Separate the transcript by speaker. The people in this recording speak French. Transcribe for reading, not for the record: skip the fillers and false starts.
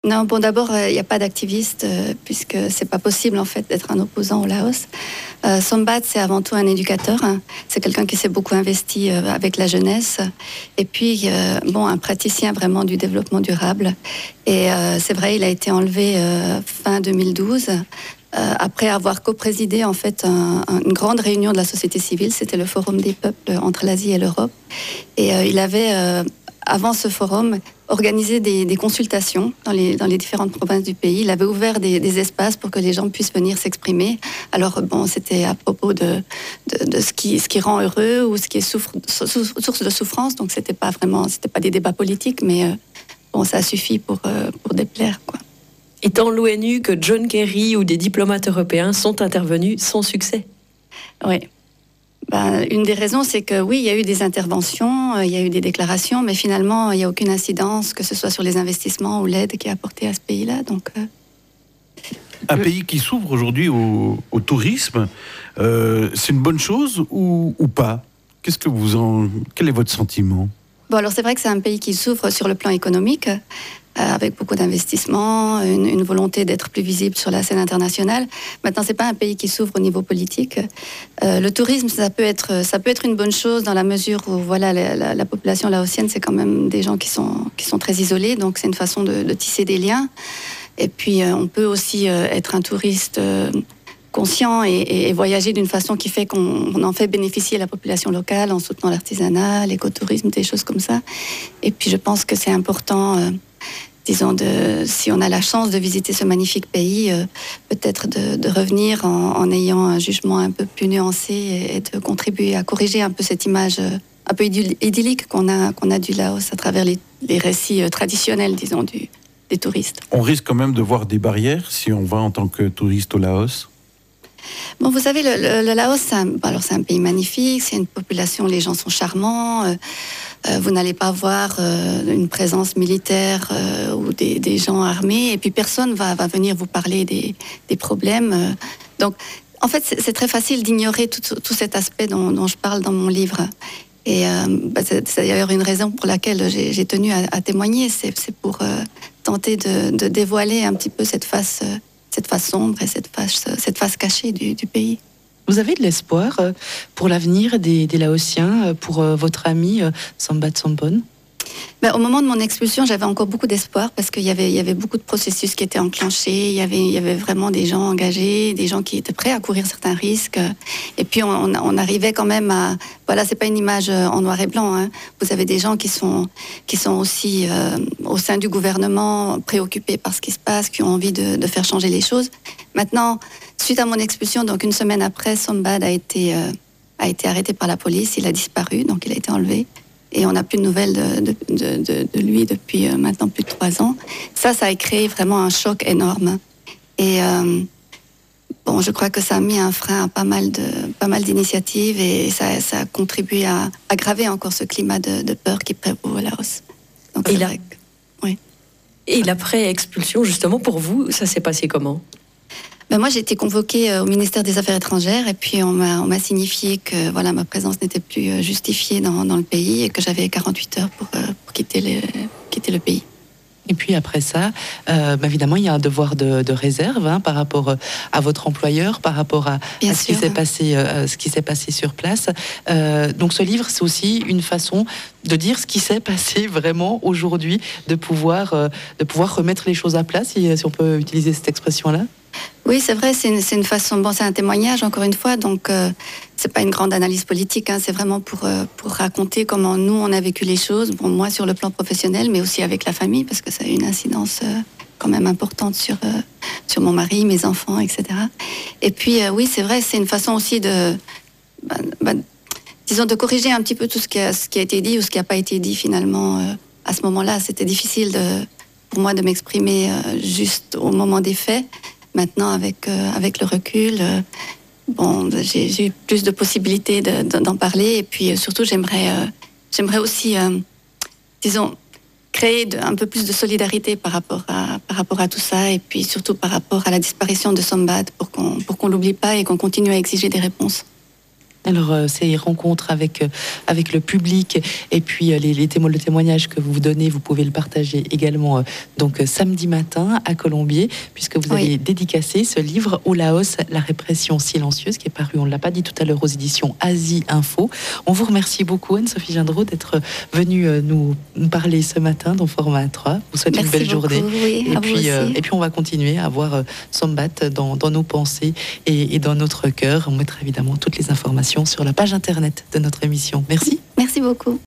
Speaker 1: Non, bon, d'abord, il n'y a pas d'activiste, puisque c'est pas possible, en fait, d'être un opposant au Laos. Sombat, c'est avant tout un éducateur. Hein. C'est quelqu'un qui s'est beaucoup investi avec la jeunesse. Et puis, bon, un praticien vraiment du développement durable. Et c'est vrai, il a été enlevé fin 2012. Après avoir coprésidé en fait une grande réunion de la société civile, c'était le Forum des peuples entre l'Asie et l'Europe. Et il avait, avant ce forum, organisé des consultations dans les différentes provinces du pays. Il avait ouvert des espaces pour que les gens puissent venir s'exprimer. Alors bon, c'était à propos de ce qui rend heureux ou ce qui est source de souffrance. Donc c'était pas des débats politiques, mais bon, ça a suffi pour déplaire, quoi.
Speaker 2: Et tant l'ONU que John Kerry ou des diplomates européens sont intervenus sans succès.
Speaker 1: Oui. Une des raisons, c'est que oui, il y a eu des interventions, il y a eu des déclarations, mais finalement, il n'y a aucune incidence, que ce soit sur les investissements ou l'aide qui est apportée à ce pays-là. Donc,
Speaker 3: un pays qui s'ouvre aujourd'hui au tourisme, c'est une bonne chose ou pas ? Quel est votre sentiment ?
Speaker 1: Bon, alors c'est vrai que c'est un pays qui s'ouvre sur le plan économique, avec beaucoup d'investissements, une volonté d'être plus visible sur la scène internationale. Maintenant, c'est pas un pays qui s'ouvre au niveau politique. Le tourisme, ça peut être une bonne chose dans la mesure où voilà, la population laotienne, c'est quand même des gens qui sont très isolés, donc c'est une façon de tisser des liens. Et puis, on peut aussi être un touriste conscient et voyager d'une façon qui fait qu'on en fait bénéficier la population locale en soutenant l'artisanat, l'écotourisme, des choses comme ça. Et puis, je pense que c'est important. Disons, si on a la chance de visiter ce magnifique pays, peut-être de revenir en ayant un jugement un peu plus nuancé et de contribuer à corriger un peu cette image un peu idyllique qu'on a du Laos à travers les récits traditionnels, disons, des touristes.
Speaker 3: On risque quand même de voir des barrières si on va en tant que touriste au Laos ?
Speaker 1: Bon, vous savez, le Laos, c'est un pays magnifique, c'est une population, les gens sont charmants. Vous n'allez pas voir une présence militaire ou des gens armés, et puis personne va venir vous parler des problèmes. Donc, en fait, c'est très facile d'ignorer tout cet aspect dont je parle dans mon livre. Et c'est d'ailleurs une raison pour laquelle j'ai tenu à témoigner. C'est pour tenter de dévoiler un petit peu cette face sombre et cette face cachée du pays.
Speaker 4: Vous avez de l'espoir pour l'avenir des Laotiens, pour votre ami Sombat Somphone ?
Speaker 1: Au moment de mon expulsion, j'avais encore beaucoup d'espoir parce qu'il y avait beaucoup de processus qui étaient enclenchés. Il y avait vraiment des gens engagés, des gens qui étaient prêts à courir certains risques. Et puis on arrivait quand même à... Voilà, c'est pas une image en noir et blanc. Hein. Vous avez des gens qui sont aussi au sein du gouvernement préoccupés par ce qui se passe, qui ont envie de faire changer les choses. Maintenant, suite à mon expulsion, donc une semaine après, Sombat a été arrêté par la police. Il a disparu, donc il a été enlevé. Et on n'a plus de nouvelles de lui depuis maintenant plus de 3 ans. Ça a créé vraiment un choc énorme. Et bon, je crois que ça a mis un frein à pas mal d'initiatives et ça a contribué à aggraver encore ce climat de peur qui prévaut au Laos. Donc, oui.
Speaker 2: Et l'après-expulsion, justement, pour vous, ça s'est passé comment ?
Speaker 1: Moi, j'ai été convoquée au ministère des Affaires étrangères et puis on m'a signifié que voilà, ma présence n'était plus justifiée dans le pays et que j'avais 48 heures pour quitter le pays.
Speaker 4: Et puis après ça, évidemment, il y a un devoir de réserve par rapport à votre employeur, par rapport à ce qui s'est passé sur place. Donc ce livre, c'est aussi une façon de dire ce qui s'est passé vraiment aujourd'hui, de pouvoir remettre les choses à plat, si on peut utiliser cette expression-là.
Speaker 1: Oui, c'est vrai, c'est une façon... Bon, c'est un témoignage, encore une fois, donc c'est pas une grande analyse politique, hein, c'est vraiment pour raconter comment nous, on a vécu les choses, bon, moi sur le plan professionnel, mais aussi avec la famille, parce que ça a une incidence quand même importante sur mon mari, mes enfants, etc. Et puis, oui, c'est vrai, c'est une façon aussi disons, de corriger un petit peu tout ce qui a été dit ou ce qui n'a pas été dit, finalement, à ce moment-là. C'était difficile pour moi de m'exprimer juste au moment des faits. Maintenant, avec le recul, j'ai eu plus de possibilités d'en parler. Et puis, surtout, j'aimerais aussi, disons, créer un peu plus de solidarité par rapport à tout ça. Et puis, surtout, par rapport à la disparition de Sombat, pour qu'on l'oublie pas et qu'on continue à exiger des réponses.
Speaker 4: Alors, ces rencontres avec le public et puis le témoignage que vous donnez, vous pouvez le partager également donc samedi matin à Colombier, puisque vous avez dédicacé ce livre au Laos, la répression silencieuse, qui est paru, on ne l'a pas dit tout à l'heure, aux éditions Asie Info. On vous remercie beaucoup, Anne-Sophie Gendreau, d'être venue nous parler ce matin dans Format 3. Vous souhaite une belle journée.
Speaker 1: Oui,
Speaker 4: et puis on va continuer à voir Sombat dans nos pensées et dans notre cœur. On mettra évidemment toutes les informations sur la page internet de notre émission. Merci.
Speaker 1: Merci beaucoup.